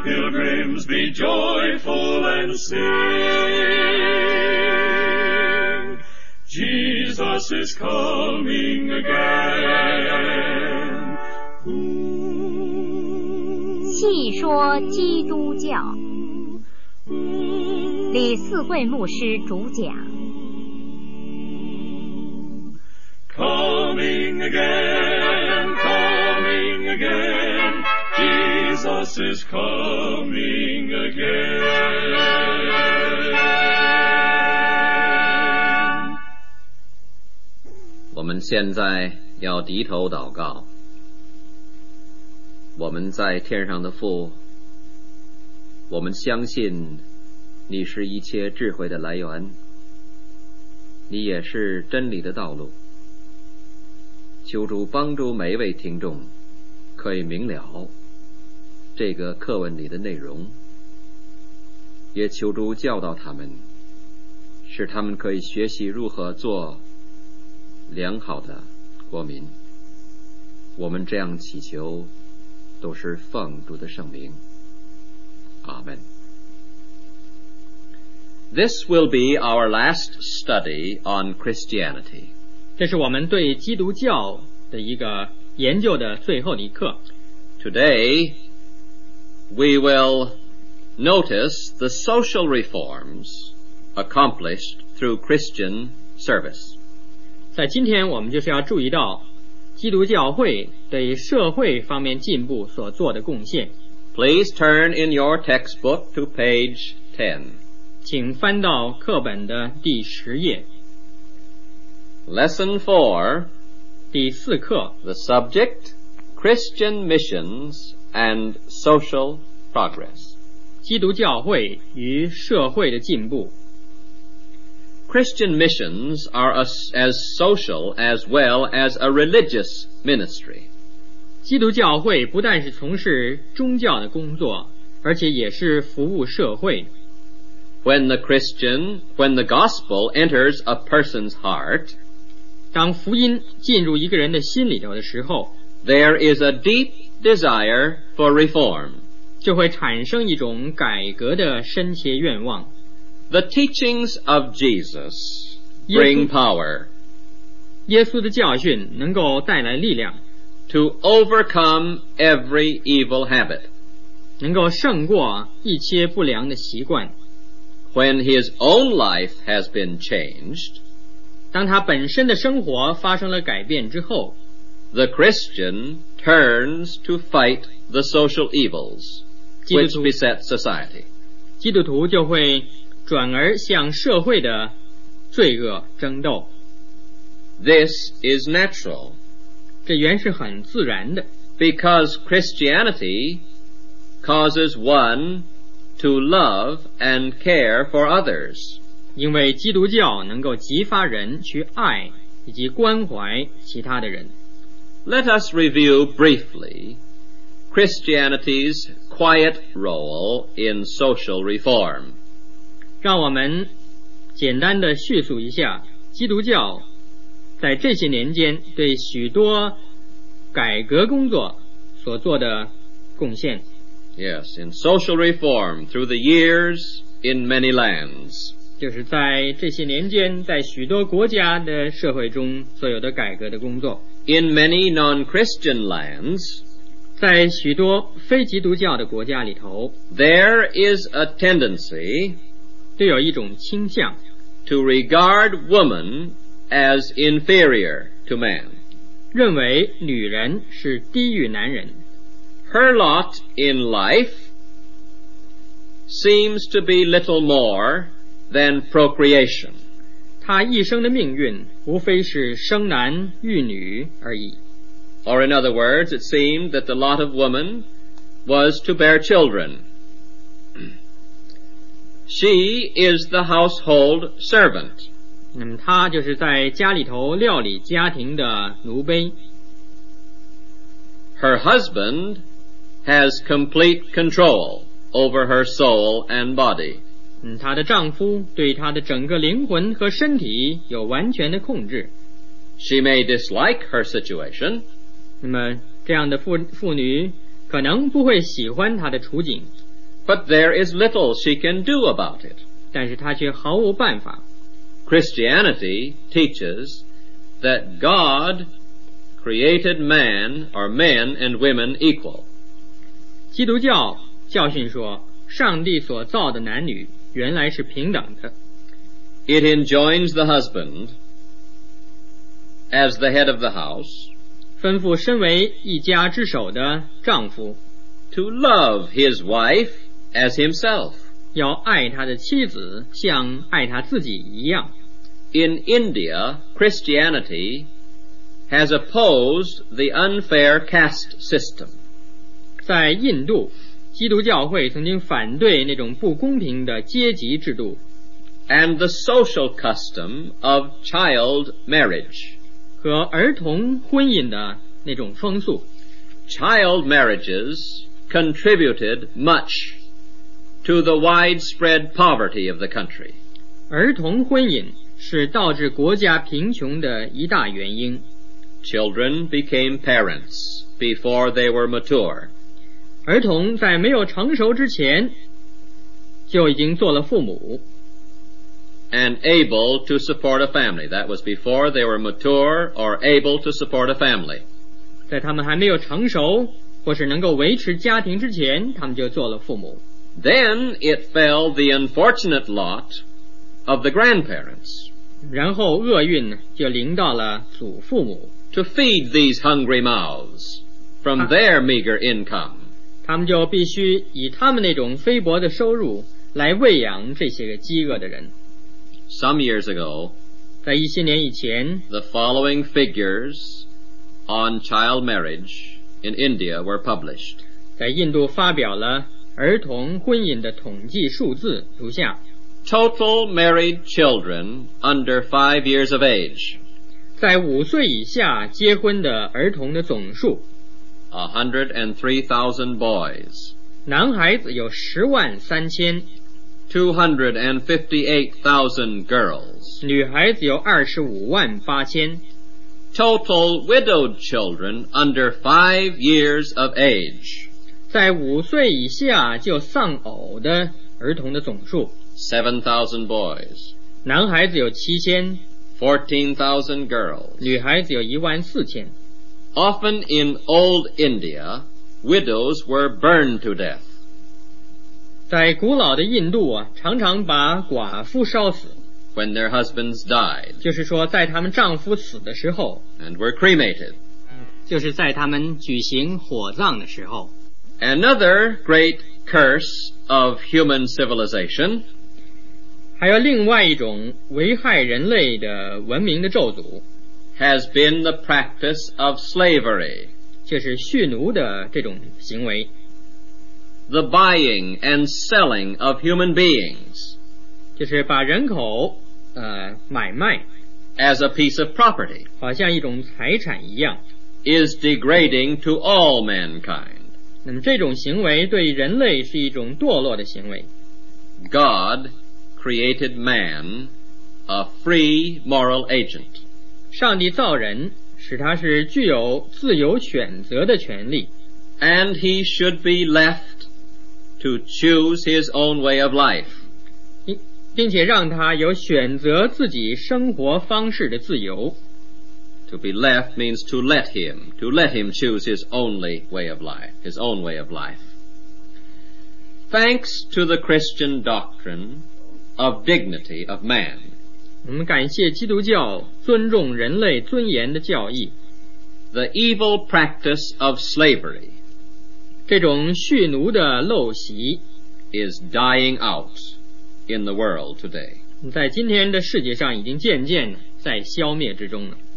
pilgrims, be joyful and sing. Jesus is coming again. 细说基督教，李四惠牧师主讲。 Coming again, coming again, Jesus is coming again. 我们现在要低头祷告。我们在天上的父，我们相信你是一切智慧的来源，你也是真理的道路。求主帮助每一位听众可以明了这个课文里的内容，也求主教导他们，使他们可以学习如何做良好的国民。我们这样祈求都是奉主的圣名，阿们。This will be our last study on Christianity. 这是我们对基督教的一个研究的最后的一课。 Today, we will notice the social reforms accomplished through Christian service. 在今天我们就是要注意到基督教会对社会方面进步所做的贡献。 Please turn in your textbook to page 10. 请翻到课本的第10页。 Lesson 4, 第4课 the subject, Christian missions and social progress. 基督教会与社会的进步。 Christian missions are as social as well as a religious ministry. 基督教会不但是从事宗教的工作，而且也是服务社会。 When the gospel enters a person's heart, 当福音进入一个人的心里头的时候， there is a deep desire for reform. 就会产生一种改革的深切愿望。 The teachings of Jesus bring power. 耶稣的教训能够带来力量 to overcome every evil habit. 能够胜过一切不良的习惯。 When his own life has been changed, 当他本身的生活发生了改变之后， the Christian turns to fight the social evils which beset society. 基督徒就会转而向社会的罪恶争斗。 This is natural. 这原是很自然的。 Because Christianity causes one to love and care for others. 因为基督教能够激发人去爱以及关怀其他的人。 Let us review briefly Christianity's quiet role in social reform. 让我们简单的叙述一下基督教在这些年间对许多改革工作所做的贡献。 Yes, in social reform through the years in many lands. 就是在这些年间在许多国家的社会中所有的改革的工作。 In many non-Christian lands, 在许多非基督教的国家里头， there is a tendency 都有一种倾向 to regard woman as inferior to man. 认为女人是低于男人。 Her lot in life seems to be little more than procreation. 她一生的命运无非是生男育女而已。 Or in other words, it seemed that the lot of woman was to bear children. She is the household servant. 那么她就是在家里头料理家庭的奴婢。 Her husband has complete control over her soul and body. 她的丈夫对她的整个灵魂和身体有完全的控制。 She may dislike her situation. 那么这样的妇女可能不会喜欢她的处境。 But there is little she can do about it. 但是她却毫无办法。 Christianity teaches that God created man or men and women equal. 基督教教训说，上帝所造的男女原来是平等的。 It enjoins the husband, as the head of the house, 吩咐身为一家之首的丈夫 to love his wife as himself. 要爱他的妻子像爱他自己一样。 In India, Christianity has opposed the unfair caste system. 在印度，基督教会曾经反对那种不公平的阶级制度 and the social custom of child marriage. 和儿童婚姻的那种风俗。 Child marriages contributed much to the widespread poverty of the country. 儿童婚姻是导致国家贫穷的一大原因。 Children became parents before they were mature. 儿童在没有成熟之前就已经做了父母。 And able to support a family. That was before they were mature or able to support a family. 在他们还没有成熟或是能够维持家庭之前，他们就做了父母。 Then it fell the unfortunate lot of the grandparents. 然后厄运就临到了祖父母。 To feed these hungry mouths from their meager income. 他们就必须以他们那种菲薄的收入来喂养这些个饥饿的人。 Some years ago, 在一些年以前 the following figures on child marriage in India were published. 在印度发表了儿童婚姻的统计数字如下。 Total married children under 5 years of age. 在5岁以下结婚的儿童的总数 103,000 boys. 男孩子有103000 258,000 girls. 女孩子有258000 Total widowed children under 5 years of age. 在5岁以下就丧偶的儿童的总数 7,000 boys. 男孩子有7000 14,000 girls. 女孩子有14000 Often in old India, widows were burned to death. 在古老的印度常常把寡妇烧死 when their husbands died 就是说在他们丈夫死的时候 and were cremated. 就是在他们举行火葬的时候。 Another great curse of human civilization 还有另外一种危害人类的文明的咒诅 has been the practice of slavery. 就是蓄奴的这种行为。 The buying and selling of human beings 就是把人口买卖 as a piece of property 好像一种财产一样 is degrading to all mankind. 那么这种行为对人类是一种堕落的行为。 God created man a free moral agent. 上帝造人使他是具有自由选择的权利 And he should be left to choose his own way of life. 并且让他有选择自己生活方式的自由。 To be left means to let him choose his own way of life. Thanks to the Christian doctrine of dignity of man. 我们感谢基督教尊重人类尊严的教义。 The evil practice of slavery 这种蓄奴的陋习 is dying out in the world today. 在今天的世界上已经渐渐在消灭之中了。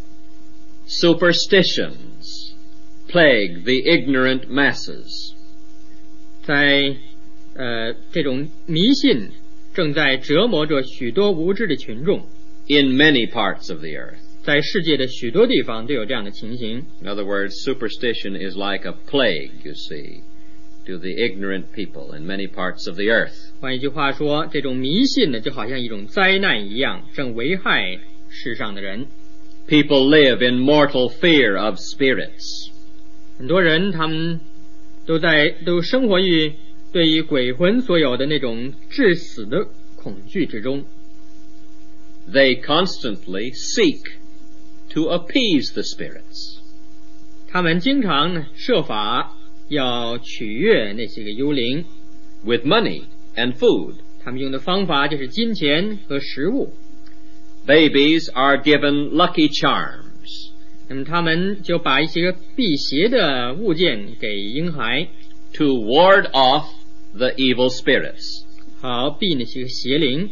Superstitions plague the ignorant masses. 在这种迷信正在折磨着许多无知的群众。 In many parts of the earth. 在世界的许多地方都有这样的情形。 In other words, superstition is like a plague, you see, to the ignorant people in many parts of the earth. 换一句话说，这种迷信呢，就好像一种灾难一样，正危害世上的人。 People live in mortal fear of spirits. 很多人他们都生活于对于鬼魂所有的那种致死的恐惧之中。 They constantly seek to appease the spirits. 他们经常呢设法要取悦那些个幽灵 with money and food. 他们用的方法就是金钱和食物。 Babies are given lucky charms. 那么他们就把一些个辟邪的物件给婴孩 to ward off the evil spirits. 好避那些个邪灵。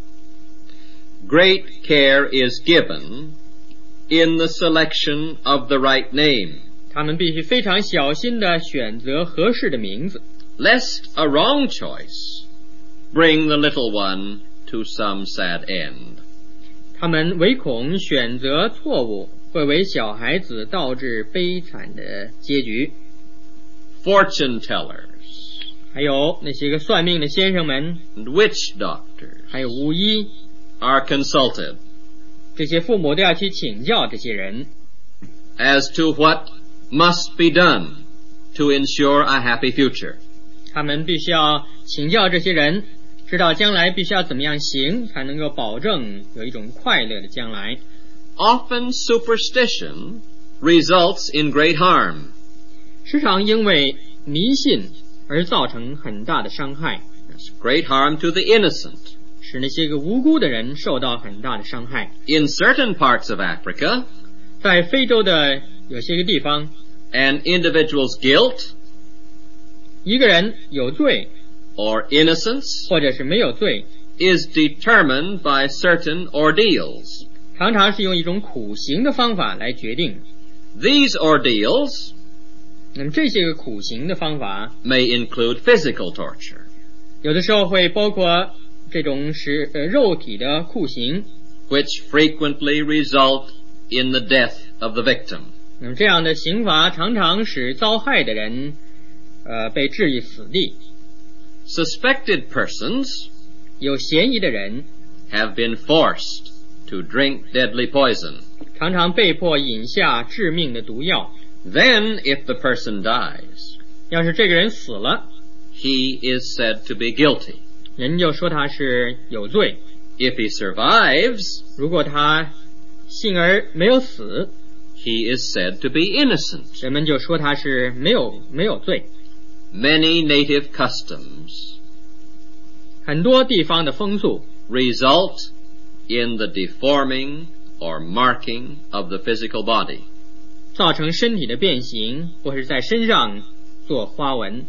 Great care is given in the selection of the right name. 他们必须非常小心地选择合适的名字 lest a wrong choice bring the little one to some sad end. 他们唯恐选择错误会为小孩子导致悲惨的结局。 Fortune tellers 还有那些个算命的先生们 and witch doctors 还有巫医 are consulted 这些父母都要去请教这些人 as to what must be done to ensure a happy future. 他们必须要请教这些人知道将来必须要怎么样行才能够保证有一种快乐的将来。 Often superstition results in great harm. 时常因为迷信而造成很大的伤害 Yes, great harm to the innocent. 使那些个无辜的人受到很大的伤害。 In certain parts of Africa, 在非洲的有些个地方 an individual's guilt 一个人有罪 or innocence 或者是没有罪 is determined by certain ordeals. 常常是用一种苦行的方法来决定。 These ordeals 那么这些个苦行的方法 may include physical torture. 有的时候会包括这种肉体的酷刑 which frequently result in the death of the victim. 那么这样的刑罚常常使遭害的人被置于死地。 Suspected persons 有嫌疑的人 have been forced to drink deadly poison. 常常被迫饮下致命的毒药。 Then, if the person dies, 要是这个人死了 he is said to be guilty. 人就说他是有罪。 If he survives, 如果他幸而没有死 he is said to be innocent. 人们就说他是没有罪。 Many native customs 很多地方的风俗 result in the deforming or marking of the physical body. 造成身体的变形或是在身上做花纹。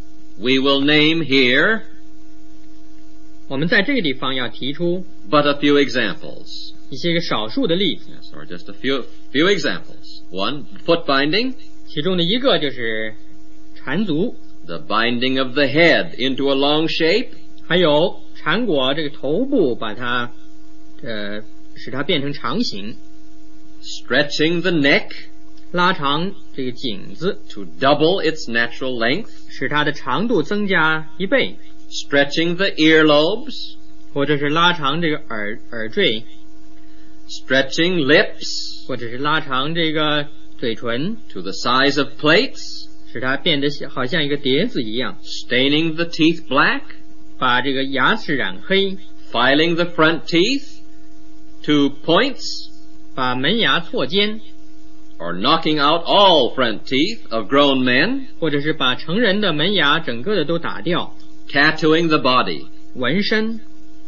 We will name here 我们在这个地方要提出 but a few examples. 一些个少数的例子， Yes, or just a few examples. One, foot binding, 其中的一个就是缠足， the binding of the head into a long shape, 还有缠裹这个头部，把它使它变成长形， stretching the neck 拉长这个颈子， to double its natural length, 使它的长度增加1倍， stretching the earlobes, 或者是拉长这个耳坠， stretching lips 或者是拉长这个嘴唇， to the size of plates, 使它变得好像一个碟子一样， staining the teeth black, 把这个牙齿染黑， filing the front teeth to points, 把门牙错尖， or knocking out all front teeth of grown men, 或者是把成人的门牙整个的都打掉， tattooing the body, 纹身，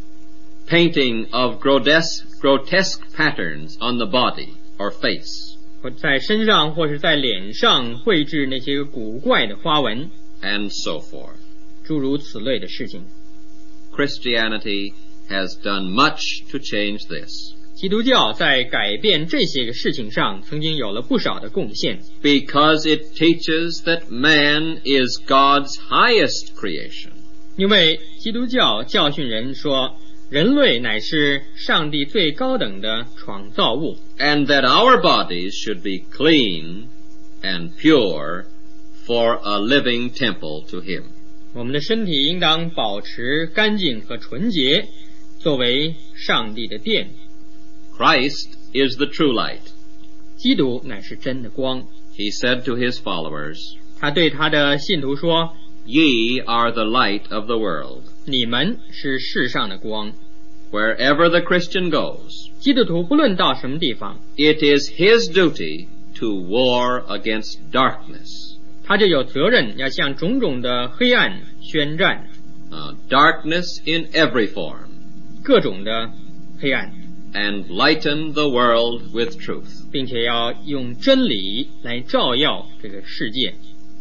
painting of grotesque patterns on the body or face, 或在身上或是在脸上绘制那些个古怪的花纹， and so forth. 诸如此类的事情。 Christianity has done much to change this. 基督教在改变这些个事情上曾经有了不少的贡献， Because it teaches that man is God's highest creation. 因为基督教教训人说，人类乃是上帝最高等的创造物， And that our bodies should be clean and pure for a living temple to Him. 我们的身体应当保持干净和纯洁，作为上帝的殿。 Christ is the true light. 基督乃是真的光。 He said to His followers, 他对他的信徒说， Ye are the light of the world. 你们是世上的光。 Wherever the Christian goes, 基督徒不论到什么地方， it is his duty to war against darkness. 他就有责任要向种种的黑暗宣战， Darkness in every form, 各种的黑暗， and lighten the world with truth. 并且要用真理来照耀这个世界。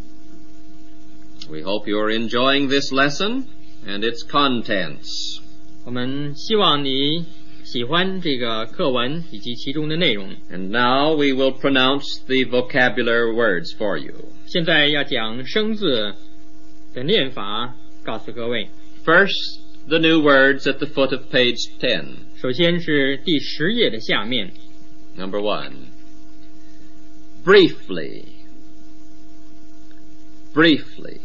We hope you are enjoying this lesson and its contents. 我们希望你喜欢这个课文以及其中的内容。 And now we will pronounce the vocabulary words for you. 现在要讲生字的念法，告诉各位。 First, the new words at the foot of page 10. 首先是第10页的下面， Number 1. Briefly. Briefly.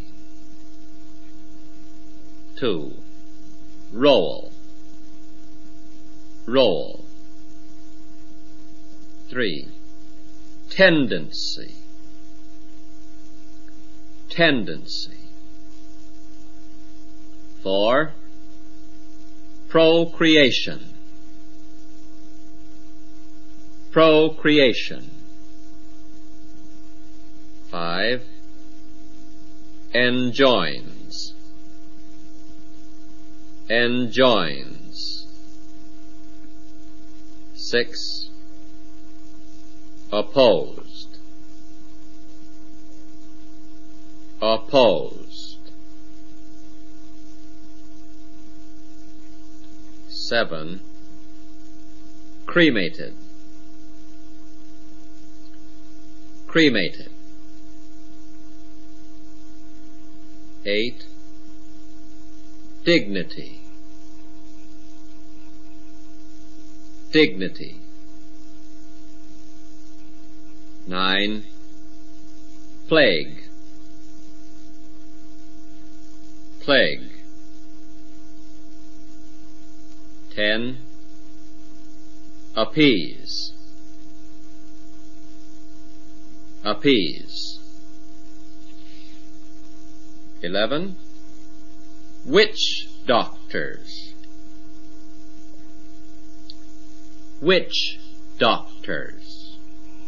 2. Roll. Roll. 3. Tendency. Tendency. 4. Procreation. Procreation. 5. Enjoins. Enjoins. 6. Opposed. Opposed. 7. Cremated. Cremated. 8. Dignity. Dignity. 9. Plague. Plague. 10. Appease. Appease. 11. Witch doctors. Witch doctors.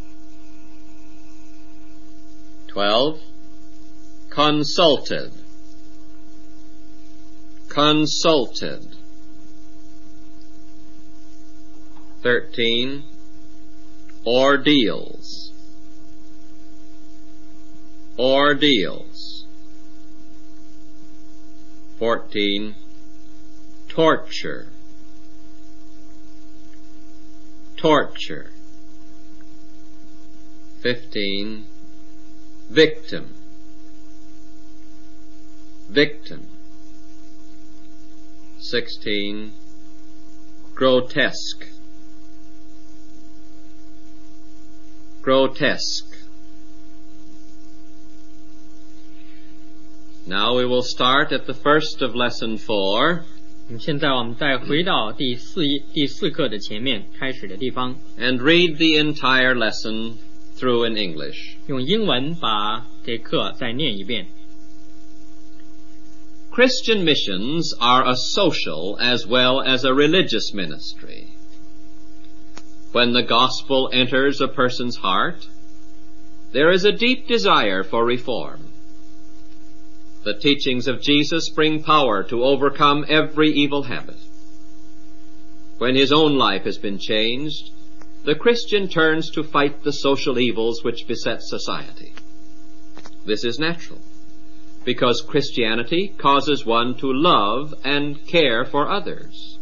12. Consulted. Consulted. 13. Ordeals. Ordeals. 14. Torture. Torture. 15. Victim. Victim. 16. Grotesque. Grotesque. Now we will start at the first of lesson 4. 现在我们再回到第四课的前面开始的地方， And read the entire lesson through in English. 用英文把这课再念一遍。 Christian missions are a social as well as a religious ministry. When the gospel enters a person's heart, there is a deep desire for reform. The teachings of Jesus bring power to overcome every evil habit. When his own life has been changed, the Christian turns to fight the social evils which beset society. This is natural, because Christianity causes one to love and care for others.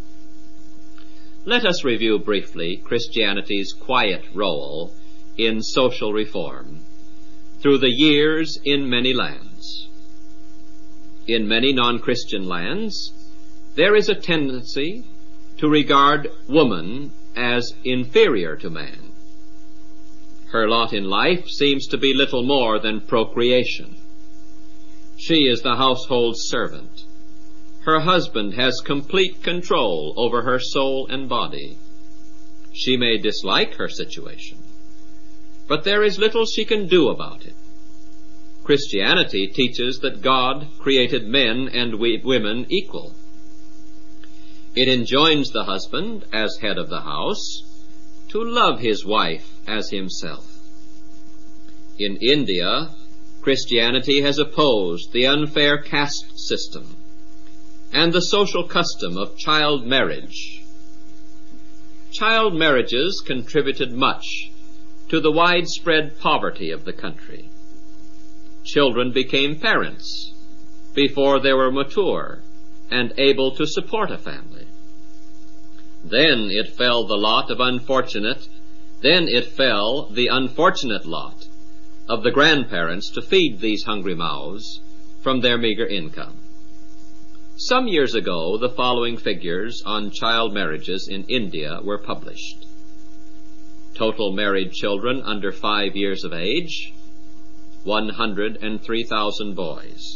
Let us review briefly Christianity's quiet role in social reform through the years in many lands. In many non-Christian lands, there is a tendency to regard woman as inferior to man. Her lot in life seems to be little more than procreation. She is the household servant. Her husband has complete control over her soul and body. She may dislike her situation, but there is little she can do about it. Christianity teaches that God created men and women equal. It enjoins the husband, as head of the house, to love his wife as himself. In India, Christianity has opposed the unfair caste system and the social custom of child marriage. Child marriages contributed much to the widespread poverty of the country. Children became parents before they were mature and able to support a family. Then it fell the unfortunate lot of the grandparents to feed these hungry mouths from their meager income. Some years ago, the following figures on child marriages in India were published. Total married children under 5 years of age, 103,000 boys.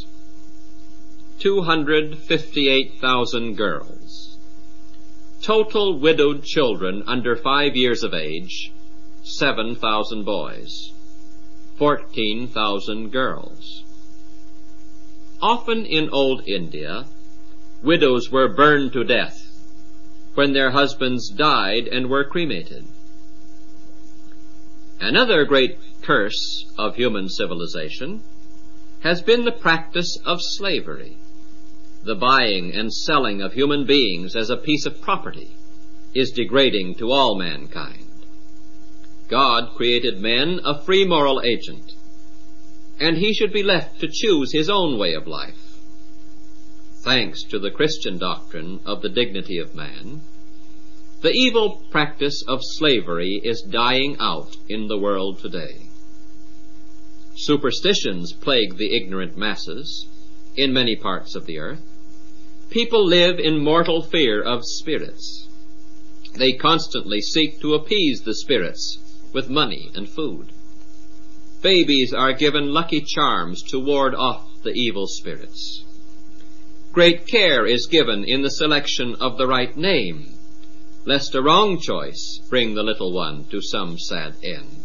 258,000 girls. Total widowed children under 5 years of age, 7,000 boys. 14,000 girls. Often in old India, widows were burned to death when their husbands died and were cremated. Another great curse of human civilization has been the practice of slavery. The buying and selling of human beings as a piece of property is degrading to all mankind. God created men a free moral agent, and he should be left to choose his own way of life. Thanks to the Christian doctrine of the dignity of man, the evil practice of slavery is dying out in the world today. Superstitions plague the ignorant masses in many parts of the earth. People live in mortal fear of spirits. They constantly seek to appease the spirits with money and food. Babies are given lucky charms to ward off the evil spirits. Great care is given in the selection of the right name, lest a wrong choice bring the little one to some sad end.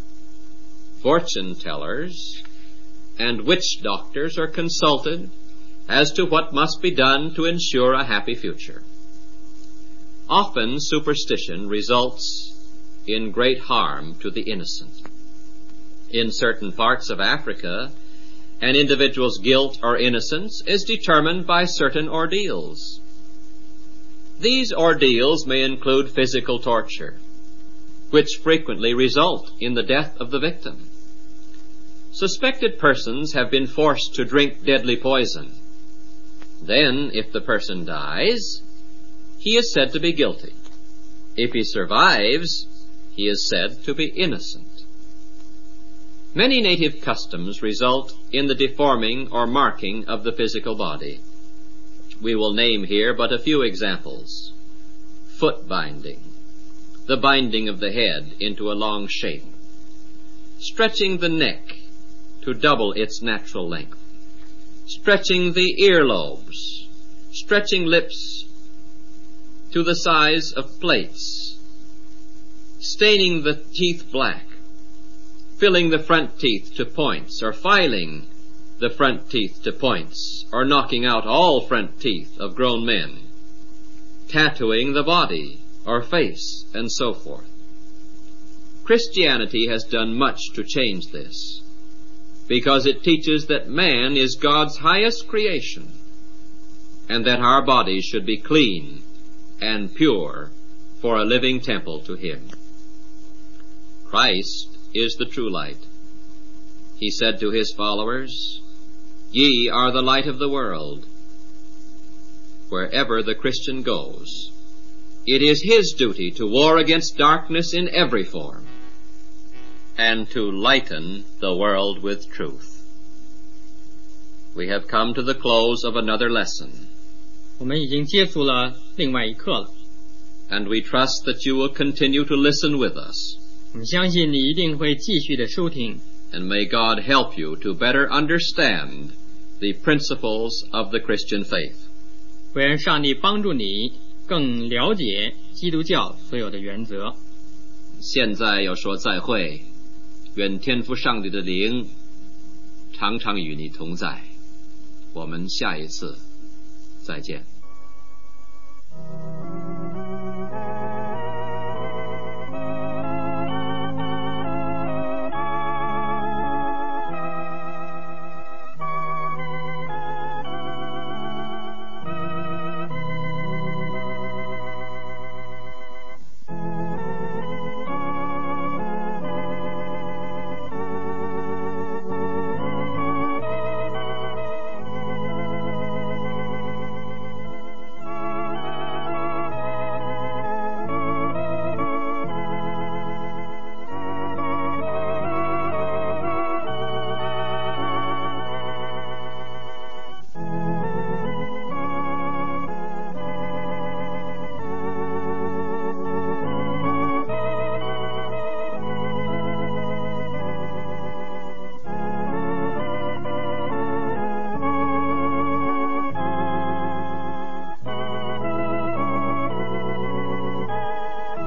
Fortune tellers and witch doctors are consulted as to what must be done to ensure a happy future. Often superstition results in great harm to the innocent. In certain parts of Africa, an individual's guilt or innocence is determined by certain ordeals. These ordeals may include physical torture, which frequently result in the death of the victim. Suspected persons have been forced to drink deadly poison. Then, if the person dies, he is said to be guilty. If he survives, he is said to be innocent. Many native customs result in the deforming or marking of the physical body. We will name here but a few examples. Foot binding, the binding of the head into a long shape. Stretching the neck to double its natural length. Stretching the earlobes. Stretching lips to the size of plates. Staining the teeth black. Filling the front teeth to points, or filing the front teeth to points, or knocking out all front teeth of grown men. Tattooing the body or face, and so forth. Christianity has done much to change this, because it teaches that man is God's highest creation, and that our bodies should be clean and pure for a living temple to him. Christ is the true light. He said to his followers, "Ye are the light of the world." Wherever the Christian goes, it is his duty to war against darkness in every form, and to lighten the world with truth. We have come to the close of another lesson. 我们已经结束了另外一课了， And we trust that you will continue to listen with us. 我们相信你一定会继续的收听， And may God help you to better understand the principles of the Christian faith. 愿上帝帮助你更了解基督教所有的原则。 现在要说再会，愿天父上帝的灵常常与你同在。我们下一次再见。